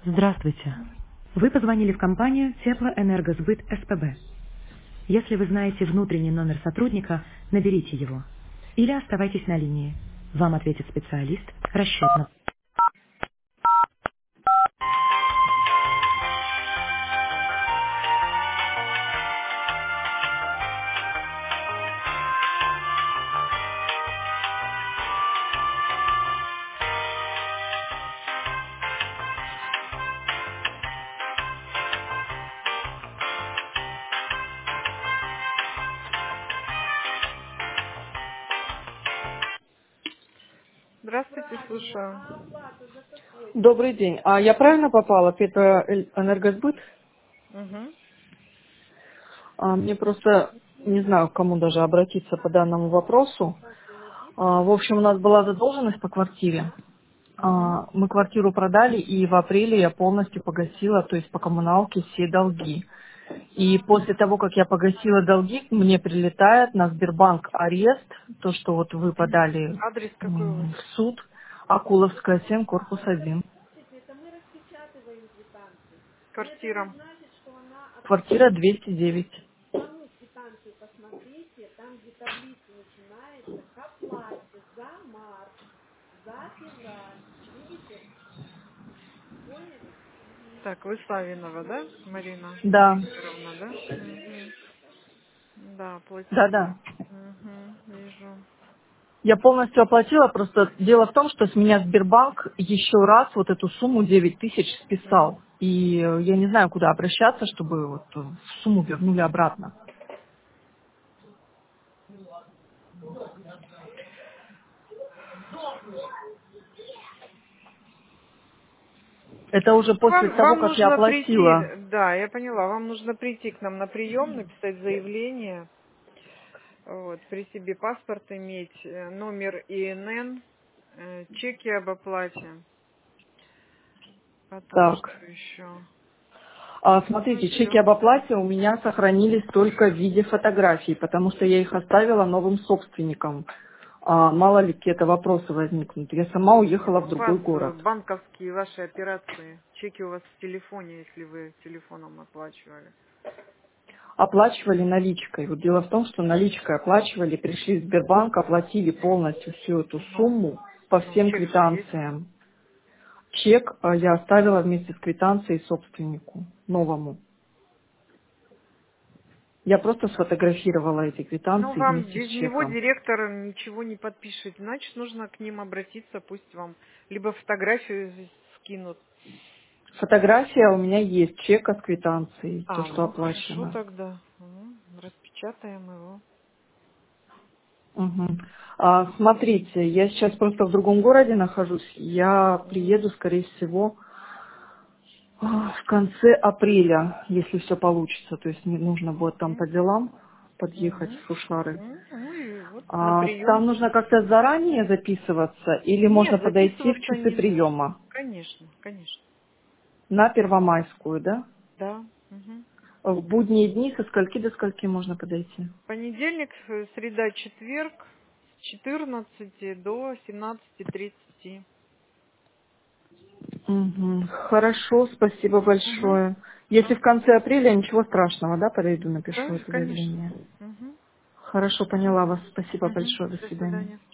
Здравствуйте. Вы позвонили в компанию Теплоэнергосбыт СПБ. Если вы знаете внутренний номер сотрудника, наберите его. Или оставайтесь на линии. Вам ответит специалист расчетно. Здравствуйте, слушаю. Добрый день. А я правильно попала? Это энергосбыт? Угу. Мне просто не знаю, к кому даже обратиться по данному вопросу. В общем, у нас была задолженность по квартире. Угу. Мы квартиру продали, и в апреле я полностью погасила, то есть по коммуналке, все долги. И после того, как я погасила долги, мне прилетает на Сбербанк арест, то, что вот вы подали Адрес какой у вас? в суд, Акуловская, 7, корпус 1. Квартира. Квартира 209. Так, вы Савинова, да? Марина Да, Викторовна, да? Угу. Да, платили. да. Угу, вижу. Я полностью оплатила, просто дело в том, что с меня Сбербанк еще раз вот эту сумму 9 000 Угу. списал. И я не знаю, куда обращаться, чтобы вот сумму вернули обратно. Это уже после того, Вам как я нужно прийти, оплатила. да, я поняла, вам нужно прийти к нам на прием, написать заявление, вот, при себе паспорт иметь, номер ИНН, чеки об оплате, потом Так. что еще? Смотрите, чеки Все. об оплате у меня сохранились только в виде фотографий, потому что я их оставила новым собственникам. Мало ли какие-то вопросы возникнут. Я сама уехала в У вас другой город. банковские ваши операции, чеки у вас в телефоне, если вы телефоном оплачивали. Оплачивали наличкой. Вот дело в том, что наличкой оплачивали, пришли в Сбербанк, оплатили полностью всю эту Ну, сумму по ну, всем чек же есть. квитанциям. Чек я оставила вместе с квитанцией собственнику, новому. Я просто сфотографировала эти Ну, квитанции вам вместе с без него чеком. директор ничего не подпишет. Значит, нужно к ним обратиться, пусть вам либо фотографию скинут. Фотография у меня есть, чека с квитанцией, то, что Ну, хорошо оплачено. тогда. Распечатаем его. Мгм. Смотрите, я сейчас просто в другом городе нахожусь. Я приеду, скорее всего, в конце апреля, если все получится. То есть мне нужно будет там по делам подъехать Мгм. в Сушары. Ну и вот на Там прием. нужно как-то заранее записываться или можно Нет, подойти в записываться часы не нужно. приема? Конечно, конечно. На Первомайскую, да? Да. Мгм. В будние дни со скольки до скольки можно подойти? Понедельник, среда, четверг с 14 до 17:30. Мгм. Хорошо, спасибо Угу. большое. Если в конце апреля, ничего страшного, да, подойду, напишу Да, это конечно. заявление. Угу. Хорошо, поняла вас. Спасибо Угу. большое. До До свидания. свидания.